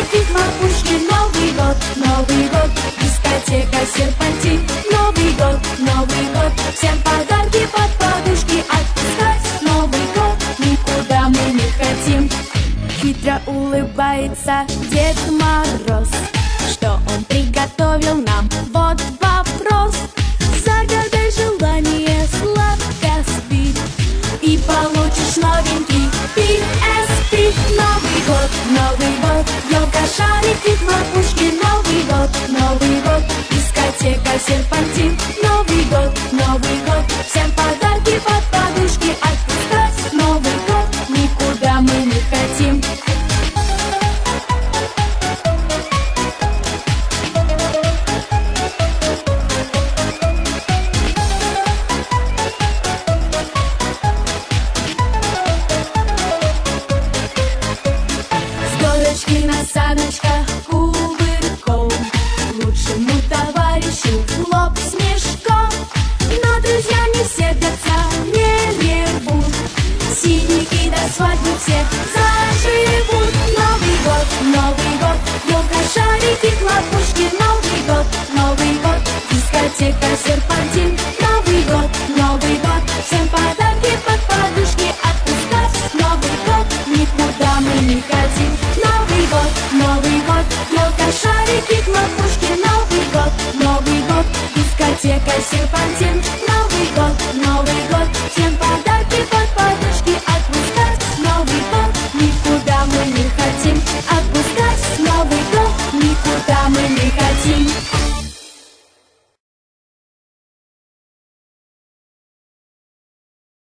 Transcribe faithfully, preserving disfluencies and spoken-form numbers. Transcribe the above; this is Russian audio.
шарики, хлопушки. Новый год, Новый год, дискотека, серпантин. Новый год, Новый год, всем подарки под подушки. Отпускать Новый год никуда мы не хотим. Хитро улыбается Дед Мороз. Что он приготовил нам? Вот вопрос. Загадай желание, сладко спи, и получишь новенький пи эс пи. Новый год, Новый год, елка, шарики, хлопушки. Новый год, Новый год, дискотека, серпантин. Новый год, Новый год, всем подарки под подушки. Отпускать Новый год никуда мы не хотим. На саночках кувырком, лучшему товарищу в лоб с мешком. Но друзья не сердятся, не ревут, синяки до свадьбы все